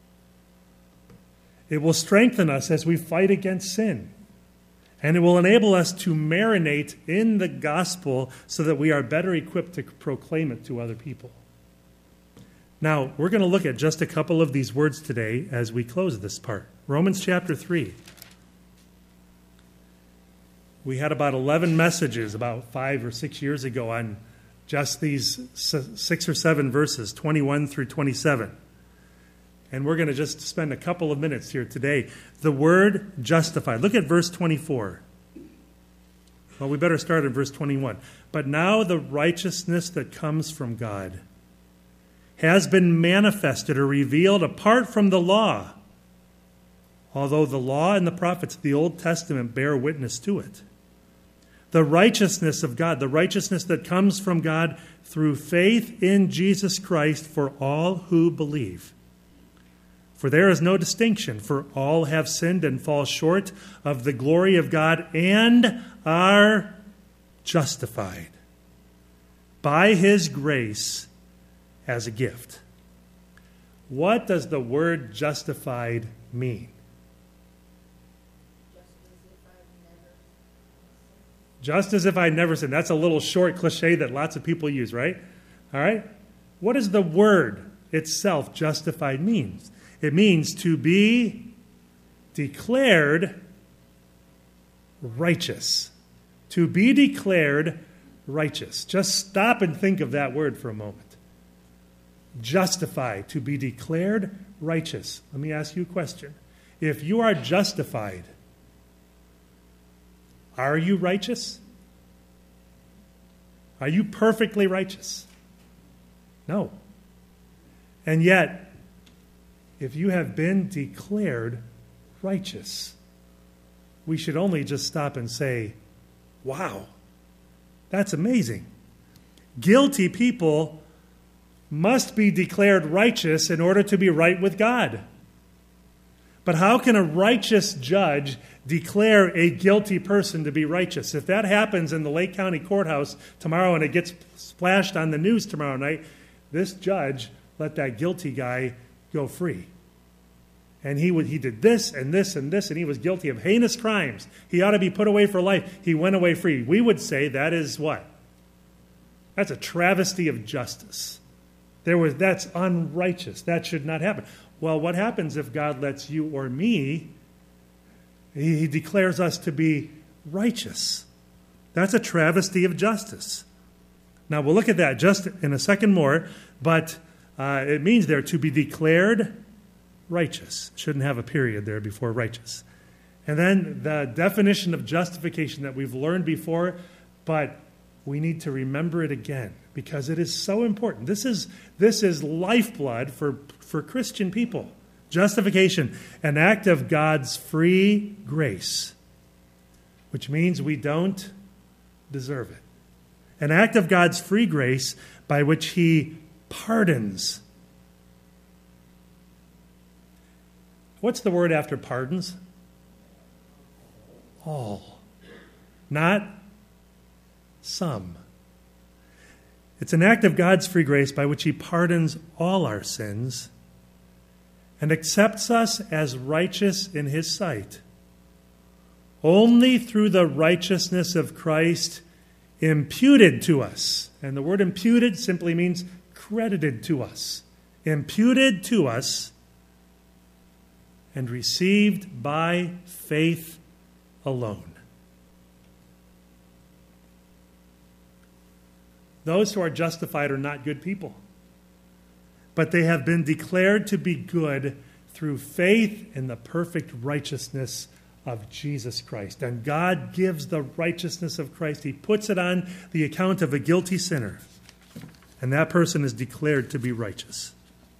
It will strengthen us as we fight against sin. And it will enable us to marinate in the gospel so that we are better equipped to proclaim it to other people. Now, we're going to look at just a couple of these words today as we close this part. Romans chapter 3. We had about 11 messages about 5 or 6 years ago on just these 6 or 7 verses, 21 through 27. And we're going to just spend a couple of minutes here today. The word justified. Look at verse 24. Well, we better start at verse 21. But now the righteousness that comes from God has been manifested or revealed apart from the law, although the law and the prophets of the Old Testament bear witness to it. The righteousness of God, the righteousness that comes from God through faith in Jesus Christ for all who believe. For there is no distinction, for all have sinned and fall short of the glory of God and are justified by his grace as a gift. What does the word justified mean? Just as if I never sinned. That's a little short cliche that lots of people use, right? All right? What does the word itself, justified, means? It means to be declared righteous. To be declared righteous. Just stop and think of that word for a moment. Justify, to be declared righteous. Let me ask you a question. If you are justified, are you righteous? Are you perfectly righteous? No. And yet, if you have been declared righteous, we should only just stop and say, wow, that's amazing. Guilty people must be declared righteous in order to be right with God. But how can a righteous judge declare a guilty person to be righteous? If that happens in the Lake County Courthouse tomorrow and it gets splashed on the news tomorrow night, this judge let that guilty guy go free. And he did this and this and this, and he was guilty of heinous crimes. He ought to be put away for life. He went away free. We would say that is what? That's a travesty of justice. That's unrighteous. That should not happen. Well, what happens if God lets you or me, he declares us to be righteous? That's a travesty of justice. Now, we'll look at that just in a second more, but it means there to be declared righteous. Shouldn't have a period there before righteous. And then the definition of justification that we've learned before, but we need to remember it again because it is so important. This is lifeblood for Christian people. Justification, an act of God's free grace, which means we don't deserve it. An act of God's free grace by which he pardons. What's the word after pardons? All. Not some. It's an act of God's free grace by which he pardons all our sins and accepts us as righteous in his sight. Only through the righteousness of Christ imputed to us. And the word imputed simply means credited to us. Imputed to us and received by faith alone. Those who are justified are not good people, but they have been declared to be good through faith in the perfect righteousness of Jesus Christ. And God gives the righteousness of Christ. He puts it on the account of a guilty sinner, and that person is declared to be righteous.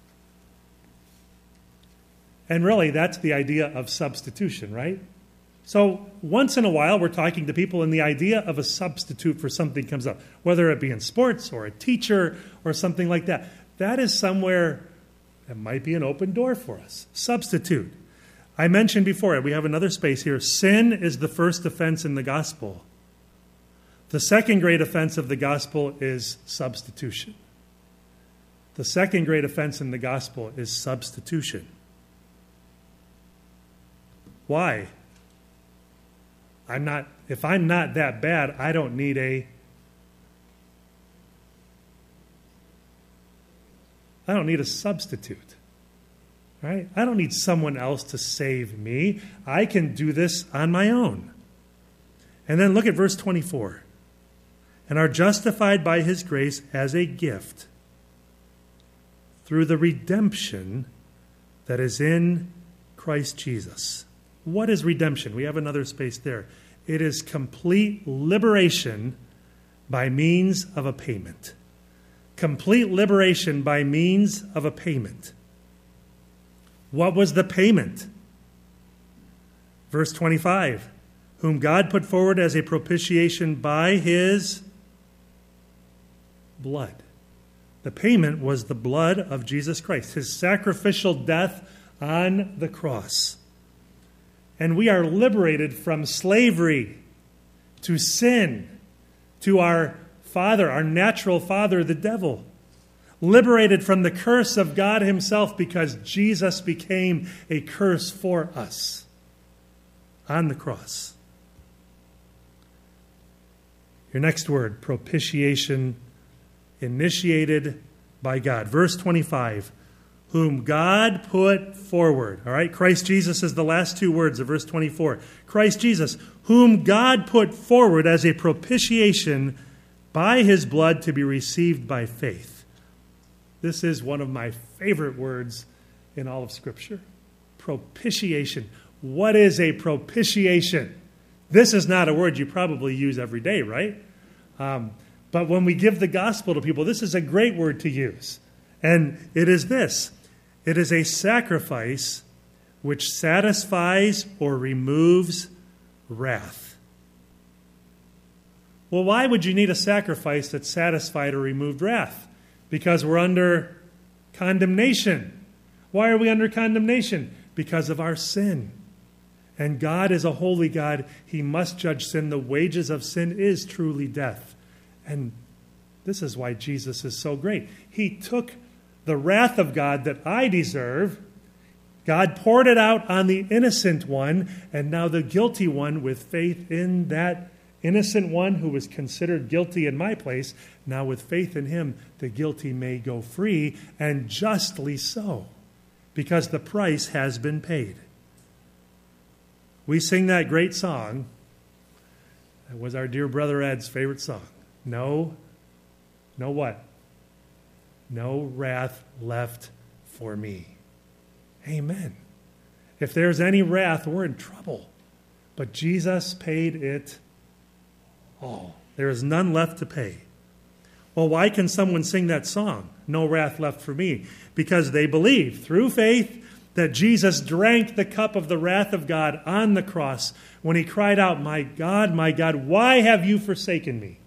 And really, that's the idea of substitution, right? So once in a while, we're talking to people, and the idea of a substitute for something comes up, whether it be in sports or a teacher or something like that. That is somewhere that might be an open door for us. Substitute. I mentioned before, we have another space here. Sin is the first offense in the gospel. The second great offense of the gospel is substitution. The second great offense in the gospel is substitution. Why? If I'm not that bad, I don't need a substitute. Right? I don't need someone else to save me. I can do this on my own. And then look at verse 24. And are justified by his grace as a gift through the redemption that is in Christ Jesus. What is redemption? We have another space there. It is complete liberation by means of a payment. Complete liberation by means of a payment. What was the payment? Verse 25. Whom God put forward as a propitiation by his blood. The payment was the blood of Jesus Christ, his sacrificial death on the cross. And we are liberated from slavery to sin, to our father, our natural father, the devil. Liberated from the curse of God himself because Jesus became a curse for us on the cross. Your next word, propitiation, initiated by God. Verse 25. Whom God put forward. All right, Christ Jesus is the last two words of verse 24. Christ Jesus, whom God put forward as a propitiation by his blood to be received by faith. This is one of my favorite words in all of Scripture. Propitiation. What is a propitiation? This is not a word you probably use every day, right? But when we give the gospel to people, this is a great word to use. And it is this. It is a sacrifice which satisfies or removes wrath. Well, why would you need a sacrifice that satisfied or removed wrath? Because we're under condemnation. Why are we under condemnation? Because of our sin. And God is a holy God. He must judge sin. The wages of sin is truly death. And this is why Jesus is so great. He took the wrath of God that I deserve. God poured it out on the innocent one, and now the guilty one, with faith in that innocent one who was considered guilty in my place, now with faith in him, the guilty may go free, and justly so, because the price has been paid. We sing that great song. It was our dear brother Ed's favorite song. No what? No wrath left for me. Amen. If there's any wrath, we're in trouble. But Jesus paid it all. There is none left to pay. Well, why can someone sing that song, No Wrath Left for Me? Because they believe through faith that Jesus drank the cup of the wrath of God on the cross when he cried out, my God, why have you forsaken me?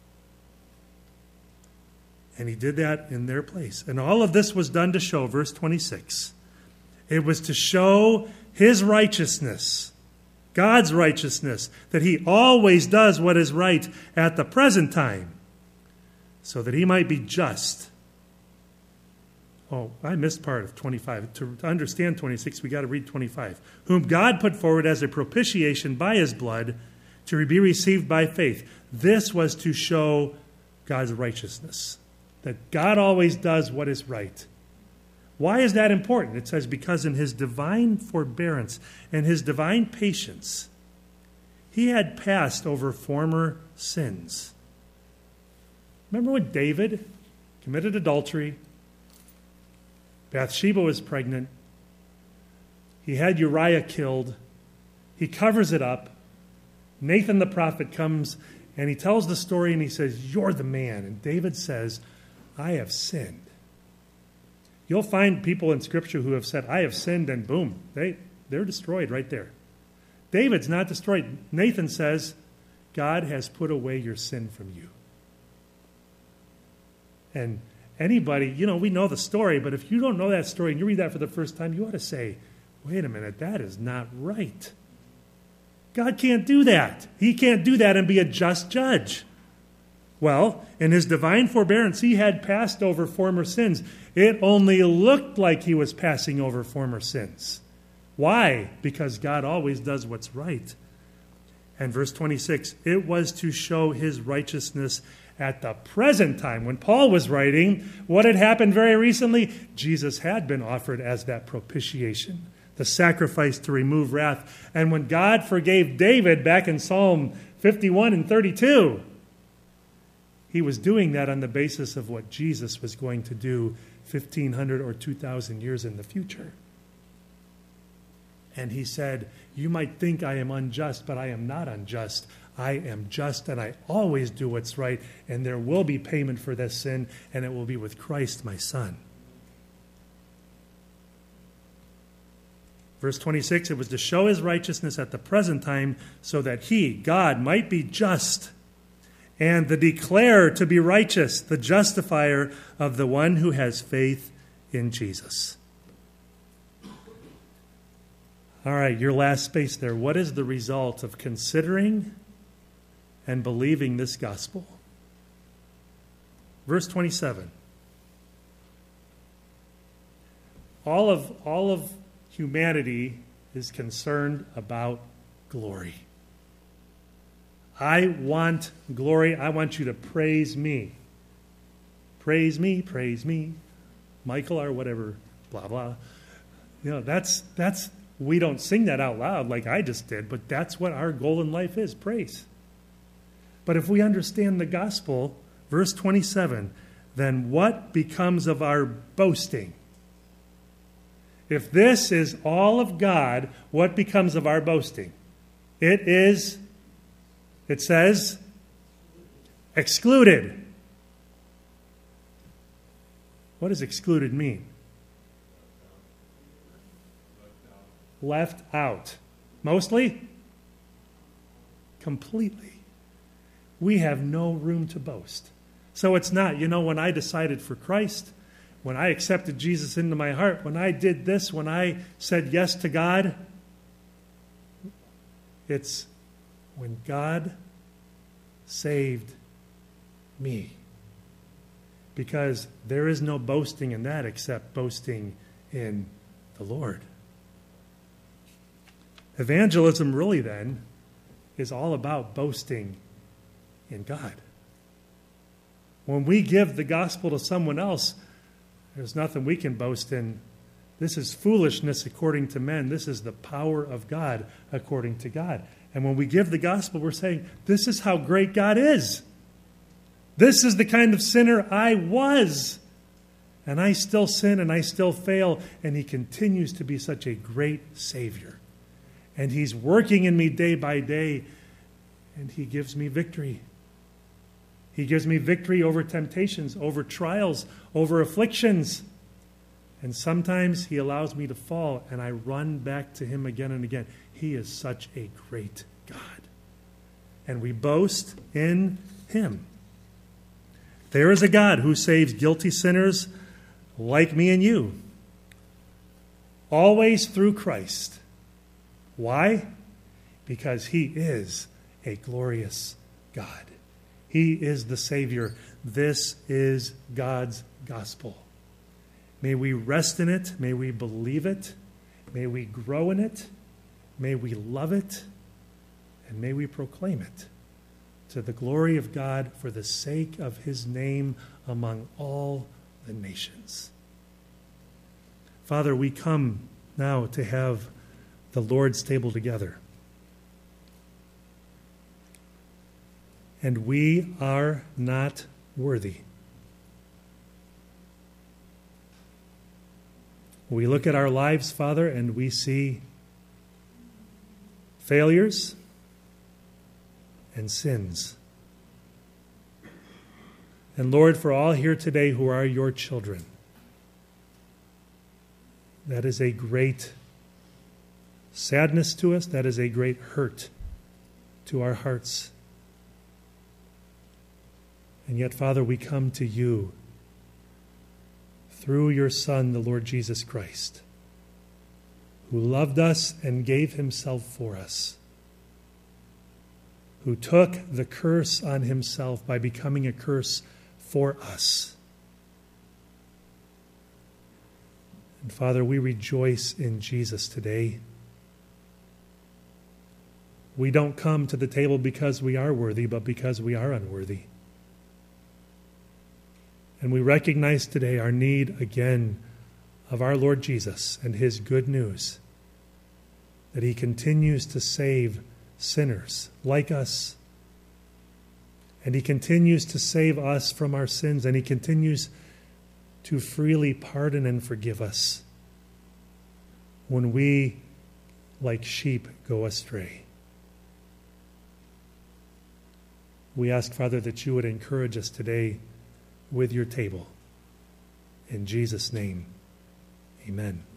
And he did that in their place. And all of this was done to show, verse 26, it was to show his righteousness, God's righteousness, that he always does what is right at the present time, so that he might be just. Oh, I missed part of 25. To understand 26, we got to read 25. Whom God put forward as a propitiation by his blood to be received by faith. This was to show God's righteousness, that God always does what is right. Why is that important? It says, because in his divine forbearance and his divine patience, he had passed over former sins. Remember when David committed adultery? Bathsheba was pregnant. He had Uriah killed. He covers it up. Nathan the prophet comes and he tells the story and he says, you're the man. And David says, I have sinned. You'll find people in Scripture who have said, I have sinned, and boom, they're destroyed right there. David's not destroyed. Nathan says, God has put away your sin from you. And anybody, we know the story, but if you don't know that story and you read that for the first time, you ought to say, wait a minute, that is not right. God can't do that. He can't do that and be a just judge. Well, in his divine forbearance, he had passed over former sins. It only looked like he was passing over former sins. Why? Because God always does what's right. And verse 26, it was to show his righteousness at the present time. When Paul was writing, what had happened very recently? Jesus had been offered as that propitiation, the sacrifice to remove wrath. And when God forgave David back in Psalm 51 and 32, he was doing that on the basis of what Jesus was going to do 1,500 or 2,000 years in the future. And he said, you might think I am unjust, but I am not unjust. I am just, and I always do what's right, and there will be payment for this sin, and it will be with Christ, my Son. Verse 26, it was to show his righteousness at the present time, so that he, God, might be just, and the declarer to be righteous, the justifier of the one who has faith in Jesus. All right, your last space there. What is the result of considering and believing this gospel? Verse 27. All of humanity is concerned about glory. I want glory. I want you to praise me. Praise me, Michael, or whatever, blah, blah. That's we don't sing that out loud like I just did, but that's what our goal in life is, praise. But if we understand the gospel, verse 27, then what becomes of our boasting? If this is all of God, what becomes of our boasting? It says, excluded. What does excluded mean? left out. Mostly? Completely. We have no room to boast. So it's not, when I decided for Christ, when I accepted Jesus into my heart, when I did this, when I said yes to God, it's when God saved me. Because there is no boasting in that except boasting in the Lord. Evangelism really then is all about boasting in God. When we give the gospel to someone else, there's nothing we can boast in. This is foolishness according to men. This is the power of God according to God. And when we give the gospel, we're saying, this is how great God is. This is the kind of sinner I was. And I still sin and I still fail. And he continues to be such a great Savior. And he's working in me day by day. And he gives me victory. He gives me victory over temptations, over trials, over afflictions. And sometimes he allows me to fall, and I run back to him again and again. He is such a great God. And we boast in him. There is a God who saves guilty sinners like me and you, always through Christ. Why? Because he is a glorious God. He is the Savior. This is God's gospel. May we rest in it. May we believe it. May we grow in it. May we love it. And may we proclaim it to the glory of God for the sake of his name among all the nations. Father, we come now to have the Lord's table together. And we are not worthy. We look at our lives, Father, and we see failures and sins. And Lord, for all here today who are your children, that is a great sadness to us. That is a great hurt to our hearts. And yet, Father, we come to you through your Son, the Lord Jesus Christ, who loved us and gave himself for us, who took the curse on himself by becoming a curse for us. And Father, we rejoice in Jesus today. We don't come to the table because we are worthy, but because we are unworthy. And we recognize today our need again of our Lord Jesus and his good news, that he continues to save sinners like us. And he continues to save us from our sins, and he continues to freely pardon and forgive us when we, like sheep, go astray. We ask, Father, that you would encourage us today with your table. In Jesus' name, amen.